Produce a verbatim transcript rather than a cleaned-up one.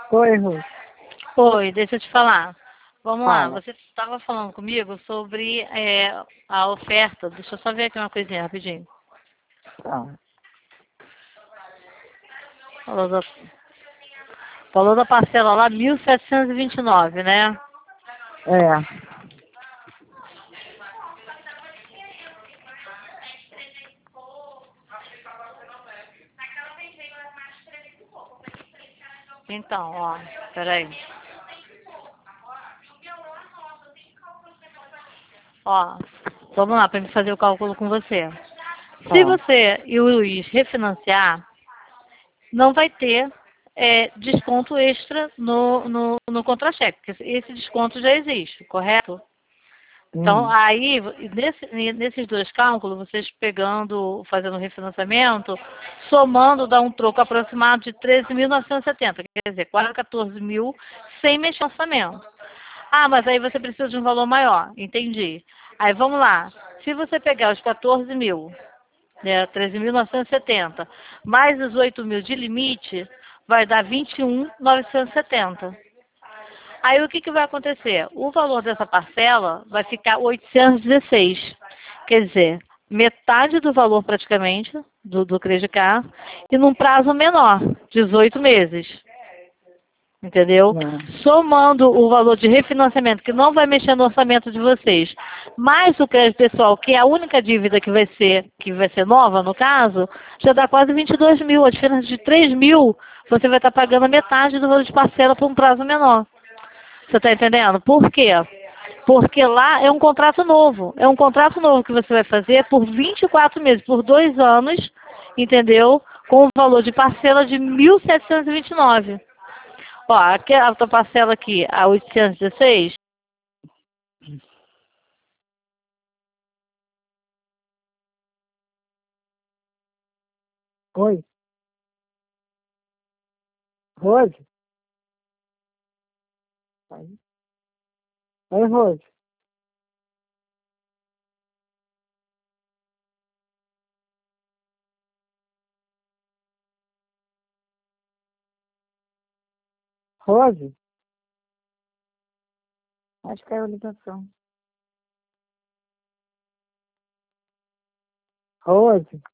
Oi, Ruth. Oi, deixa eu te falar. Vamos lá, Fala. você estava falando comigo sobre é, a oferta. Deixa eu só ver aqui uma coisinha rapidinho. Tá. Falou da, falou da parcela lá, mil setecentos e vinte e nove, né? É. Então, ó, peraí. Ó, vamos lá, para me fazer o cálculo com você. Se Tá. você e o Luiz refinanciar, não vai ter é, desconto extra no, no, no contra-cheque, porque esse desconto já existe, correto? Então, Hum. aí, nesse- nesses dois cálculos, vocês pegando, fazendo o refinanciamento, somando, dá um troco aproximado de treze mil novecentos e setenta, quer dizer, quase quatorze mil, sem mexer no orçamento. Ah, mas aí você precisa de um valor maior, entendi. Aí, vamos lá. Se você pegar os quatorze mil, né, treze mil novecentos e setenta, mais os oito mil de limite, vai dar vinte e um mil novecentos e setenta. Aí o que, que vai acontecer? O valor dessa parcela vai ficar oitocentos e dezesseis. Quer dizer, metade do valor praticamente do, do Credicar e num prazo menor, dezoito meses. Entendeu? É. Somando o valor de refinanciamento, que não vai mexer no orçamento de vocês, mais o crédito pessoal, que é a única dívida que vai ser, que vai ser nova, no caso, já dá quase vinte e dois mil. A diferença de três mil, você vai estar pagando a metade do valor de parcela por um prazo menor. Você está entendendo? Por quê? Porque lá é um contrato novo. É um contrato novo que você vai fazer por vinte e quatro meses, por dois anos, entendeu? Com o valor de parcela de mil setecentos e e vinte e nove. Ó, aqui, a tua parcela aqui, a oitocentos e dezesseis. Oi. Rose? Oi, Oi, Rose. Rose? Acho que é a ligação. Rose?